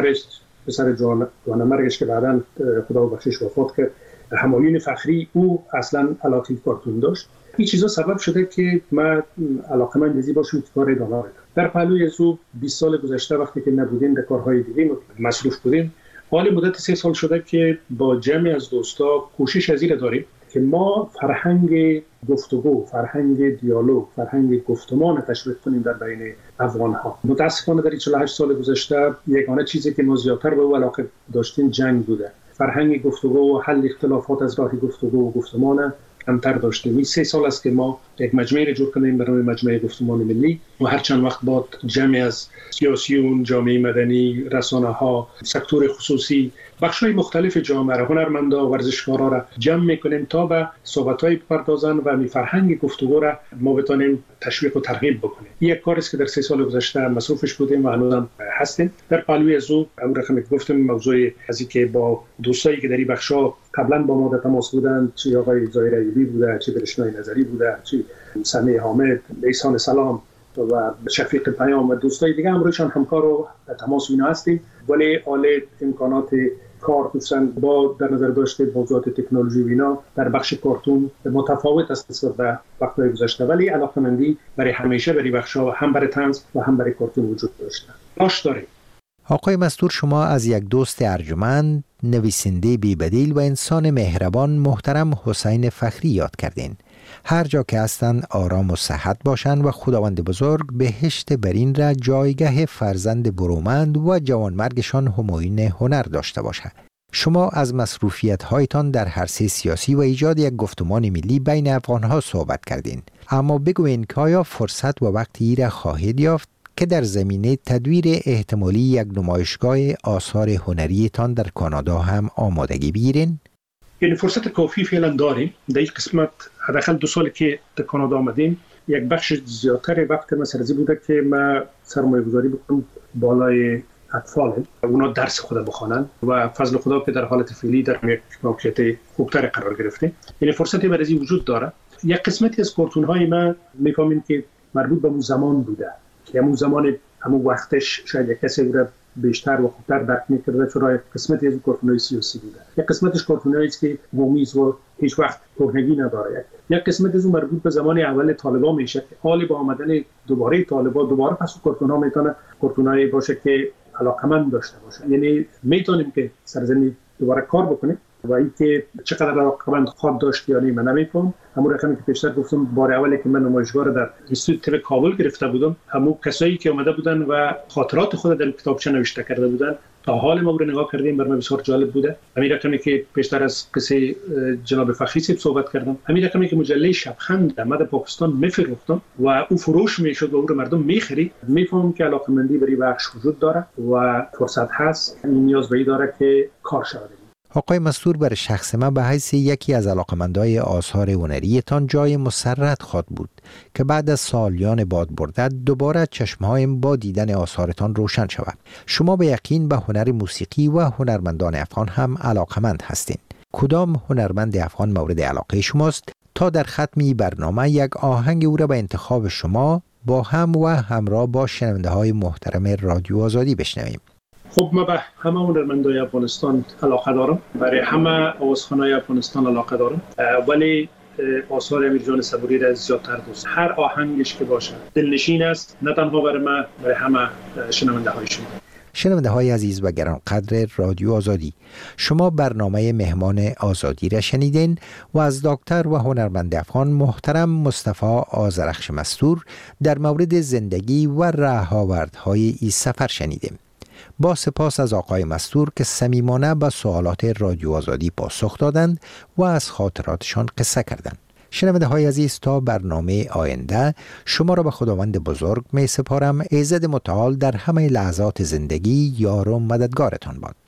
پسر جوانمرگش که بعداً خدا بخشش وفات کرد، همایون فخری، او اصلا علاقه کارتون داشت. این چیزا سبب شده که من علاقه‌مند بزی باشم که کار ادامه بدم. در پهلوی از او 20 سال گذشته وقتی که نبودیم در کارهای دیگه مصروف بودیم، حال مدت 3 سال شده که با جمعی از دوستا کوشش از این داریم که ما فرهنگ گفتگو، فرهنگ دیالوگ، فرهنگ گفتمان تشویق کنیم در بین افغان‌ها. متأسفانه در 48 سال گذشته یگانه چیزی که ما زیادتر به او علاقه داشتیم جنگ بوده. فرهنگ گفتگو و حل اختلافات از راه گفتگو و گفتمان کمتر داشتیم. این 3 سال است که ما یک مجمع را جور کنیم برای مجمع گفتمان ملی و هر چند وقت بعد جمعی از سیاسیون، جامعه مدنی، رسانه‌ها، سکتور خصوصی، بخش‌های مختلف جامعه، هنرمندا، ورزشکارا را جمع می‌کنیم تا به صحبت‌های بپردازن و می فرهنگ گفتگو را ما بتونیم تشویق و ترغیب بکنیم. این یک کاری است که در 3 سال گذشته مصروفش بودیم و هنوزم هستیم. در پهلوی از او اون رقمی که گفتم موضوع از اینکه با دوستایی که در این بخش‌ها قبلا با ما در تماس بودند، چه آقای ظاهر ایوبی بوده، چه برشنای نظری بوده، چه سمیع حامد، احسان سلام و شفیق پیام و دوستای دیگه هم روشان همکار و تماس اینا هستیم. ولی حال امکانات کار دوستان با در نظر داشته موضوعات تکنولوژی و اینا در بخش کارتون متفاوت است نسبت به وقت‌های گذشته، ولی علاقه‌مندی برای همیشه برای بخش‌ها هم برای طنز و هم برای کارتون وجود داشته. باش داره. آقای مستور، شما از یک دوست ارجمند، نویسنده بی‌بدیل و انسان مهربان محترم حسین فخری یاد کردین. هر جا که هستند آرام و صحت باشند و خداوند بزرگ بهشت برین را جایگاه فرزند برومند و جوانمرگشان همایون هنر داشته باشد. شما از مصروفیت هایتان در عرصه سیاسی و ایجاد یک گفتمان ملی بین افغانها صحبت کردین، اما بگوین که آیا فرصت و وقتی را خواهید یافت که در زمینه تدویر احتمالی یک نمایشگاه آثار هنریتان در کانادا هم آمادگی بگیرین؟ یعنی فرصت کافی فعلا داریم. در این قسمت حداقل 2 سال که در کانادا آمدیم، یک بخش زیادتر وقت ما سرزی بوده که ما سرمایه گذاری بکنم بالای اطفال اونا درس خود بخوانن و فضل خدا که در حالت فعلی در یک موقعیت خوبتر قرار گرفته. یعنی فرصتی برای وجود داره. یک قسمتی از کارتون های ما میفهمیم که مربوط به اون زمان بوده که همون زمان همون وقتش شاید یک کسی رو بیشتر و خوبتر درک می‌کرده، چون قسمتی از کارتون‌های سیاسی بوده. یک قسمتش کارتونایی است که مومیز و هیچ وقت کهنگی نداره. یک قسمت از اون مربوط به زمان اول طالبان میشه که حال با آمدن دوباره طالبان دوباره پس کارتون‌ها میتونه کارتونایی باشه که علاقمند داشته باشه. یعنی میتونیم که سرزمین دوباره کار بکنیم و اینکه چقدر علاقمند خواهد داشت یا من نمی‌فهم. همون رقمی که پیشتر گفتم بار اولی که من نمایشگاه رو در اینستیتوت کابل گرفته بودم، همون کسایی که اومده بودن و خاطرات خود در کتابچه نوشته کرده بودن تا حال ما رو نگاه کردیم برای من بسیار جالب بوده. همین رقمی که پیشتر از قصه جناب فخری صاحب صحبت کردم، همین رقمی که مجله شبخند در پاکستان میفروختم و او فروش میشد و او رو مردم میخرید، میفهمم که علاقمندی برای بخش وجود داره و فرصت هست، نیاز به این داره که کار شود. آقای مستور، بر شخص من به حیث یکی از علاقمندای آثار هنریتان جای مسرت خواهد بود که بعد از سالیان باد برده دوباره چشمهایم با دیدن آثارتان روشن شود. شما به یقین به هنر موسیقی و هنرمندان افغان هم علاقمند هستین. کدام هنرمند افغان مورد علاقه شماست تا در ختمی برنامه یک آهنگ او را به انتخاب شما با هم و همراه با شنونده های محترم رادیو آزادی بشنویم؟ خب من به همه هنرمندای افغانستان علاقه دارم، برای همه آوازخوانای افغانستان علاقه دارم، ولی آثار امیر جان صبوری را زیادتر دوست. هر آهنگش که باشه دلنشین است، نه تنها برای من، برای همه شنونده های شما. شنونده های عزیز و گرانقدر رادیو آزادی، شما برنامه مهمان آزادی را شنیدین و از دکتر و هنرمند افغان محترم مصطفی آذرخش مستور در مورد زندگی و رهاوردهای این سفر شنیدیم. با سپاس از آقای مستور که صمیمانه به سوالات رادیو آزادی پاسخ دادند و از خاطراتشان قصه کردند. شنونده های عزیز، تا برنامه آینده شما را به خداوند بزرگ می سپارم. ایزد متعال در همه لحظات زندگی یار و مددگارتان باد.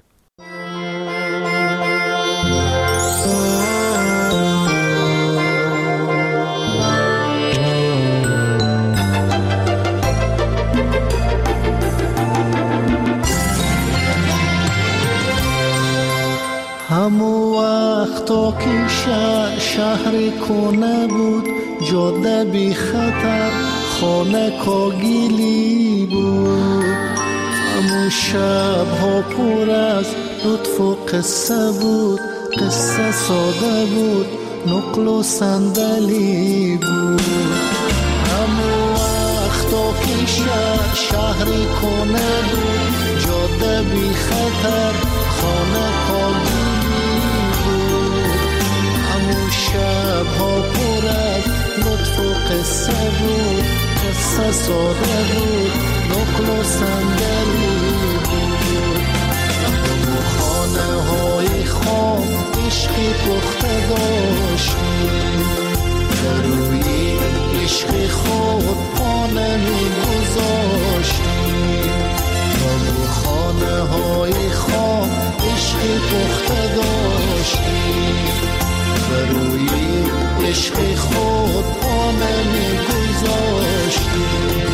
همو وقتا که شهر کنه بود، جاده بی خطر، خانه کاگیلی بود. همو شب ها پر از لطف و قصه بود، قصه ساده بود، نقل و صندلی بود. همو وقتا که شهر کنه بود، جاده بی خطر، خانه کاگیلی بود. همون شب ها پر از لطف و قصه بود، قصه ساده بود، نقل و صندلی بود. همون خانه های خام عشقی پخته داشتیم، روی عشق خود پا نمی گذاشتیم. همون خانه های خام عشقی پخته داشتیم، روی عشق خود پا نمی گذاشتیم.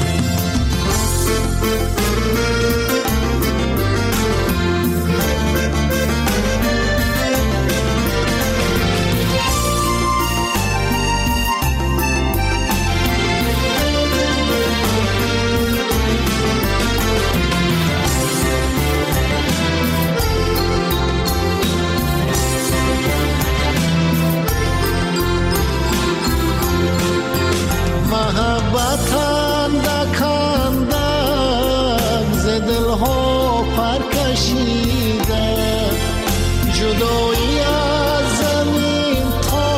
جدایی از زمین تا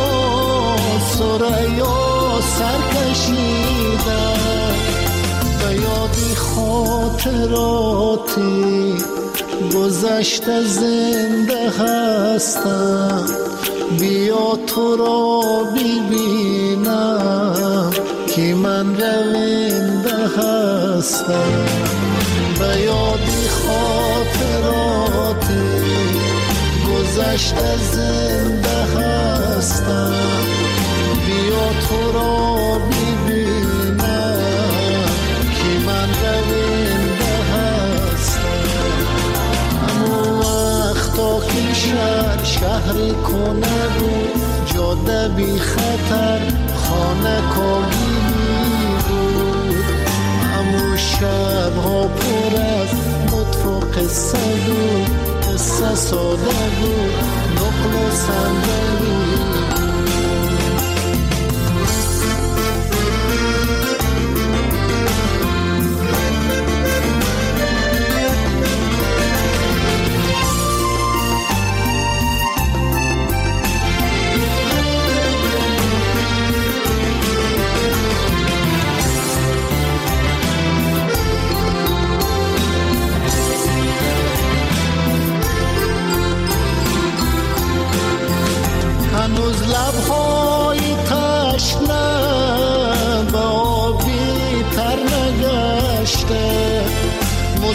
سریا سر کشیده، به یادی خاطراتی گذشته زنده هستم. بیا تو را ببینم که من رونده هستم. به یادی خاطراتی گذشته زنده هستم. بیا تو را ببینم که من رونده هستم. همون وقتا که شهر کنه بود، جاده بی خطر، خانه کاگیلی بود. همون شب ها پر از لطف و قصه بود، قصه ساده بود، نقل و صندلی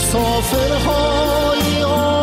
مسافرهای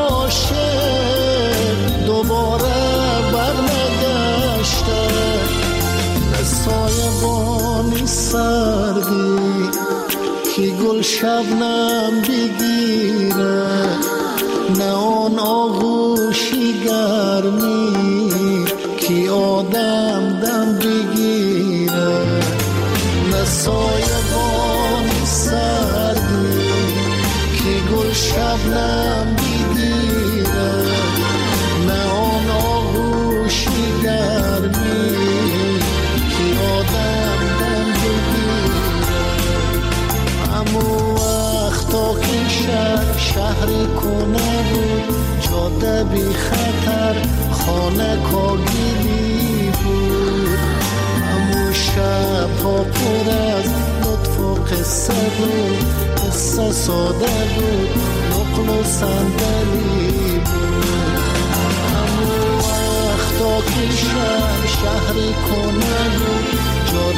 عاشق دوباره برنگشته، به سایبانی سردی که گل شبنم بگیره، نه آن آغوشی گرمی که آدم دم بگیره، نه سایبانی سردی که گل شبنم بگیره، نه آن آغوشی گرمی که آدم دم بگیره. امو وقتا که شهر کنه بود، جاده بی خطر خانه کاگیلی بود، امو شب ها پر از لطف و قصه بود، قصه ساده بود، نقل و صندلی بود. امو وقتا که شهر کنه بود،